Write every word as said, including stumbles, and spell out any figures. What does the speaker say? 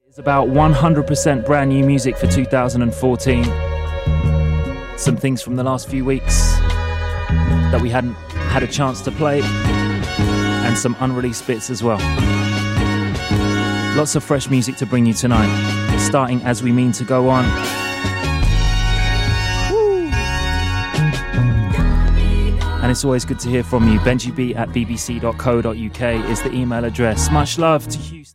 It's about one hundred percent brand new music for two thousand fourteen. Some things from the last few weeks that we hadn't had a chance to play, and some unreleased bits as well. Lots of fresh music to bring you tonight, starting As We Mean to Go On. And it's always good to hear from you. benji b at b b c dot co dot u k is the email address. Much love to Houston.